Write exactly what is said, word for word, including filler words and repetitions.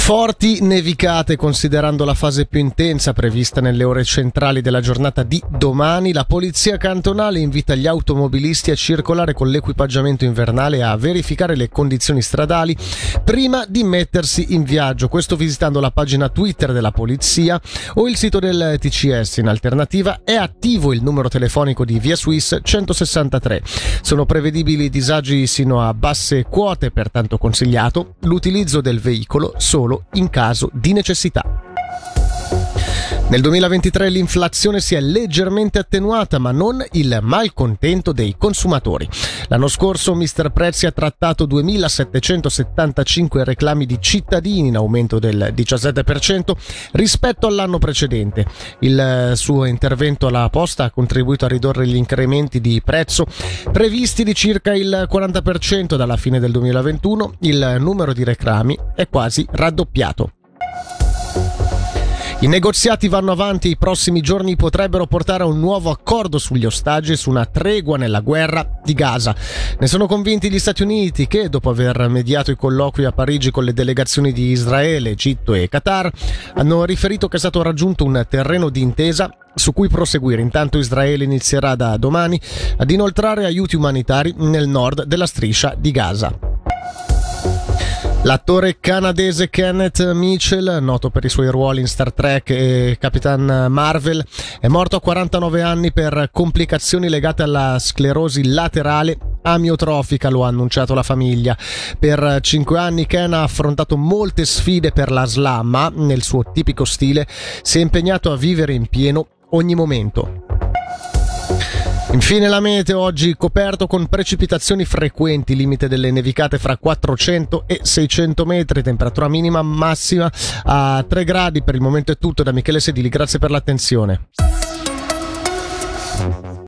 Forti nevicate, considerando la fase più intensa prevista nelle ore centrali della giornata di domani. La polizia cantonale invita gli automobilisti a circolare con l'equipaggiamento invernale e a verificare le condizioni stradali prima di mettersi in viaggio. Questo visitando la pagina Twitter della polizia o il sito del T C S. In alternativa è attivo il numero telefonico di Via Suisse centosessantatré. Sono prevedibili disagi sino a basse quote, pertanto consigliato l'utilizzo del veicolo solo in caso di necessità. Nel duemilaventitré l'inflazione si è leggermente attenuata, ma non il malcontento dei consumatori. L'anno scorso mister Prezzi ha trattato duemilasettecentosettantacinque reclami di cittadini, in aumento del diciassette per cento rispetto all'anno precedente. Il suo intervento alla posta ha contribuito a ridurre gli incrementi di prezzo previsti di circa il quaranta per cento dalla fine del duemilaventuno. Il numero di reclami è quasi raddoppiato. I negoziati vanno avanti e i prossimi giorni potrebbero portare a un nuovo accordo sugli ostaggi e su una tregua nella guerra di Gaza. Ne sono convinti gli Stati Uniti che, dopo aver mediato i colloqui a Parigi con le delegazioni di Israele, Egitto e Qatar, hanno riferito che è stato raggiunto un terreno d'intesa su cui proseguire. Intanto Israele inizierà da domani ad inoltrare aiuti umanitari nel nord della striscia di Gaza. L'attore canadese Kenneth Mitchell, noto per i suoi ruoli in Star Trek e Capitan Marvel, è morto a quarantanove anni per complicazioni legate alla sclerosi laterale amiotrofica, lo ha annunciato la famiglia. Per cinque anni Ken ha affrontato molte sfide per la slam, ma nel suo tipico stile si è impegnato a vivere in pieno ogni momento. Infine la meteo, oggi coperto con precipitazioni frequenti, limite delle nevicate fra quattrocento e seicento metri, temperatura minima massima a tre gradi. Per il momento è tutto da Michele Sedili, grazie per l'attenzione.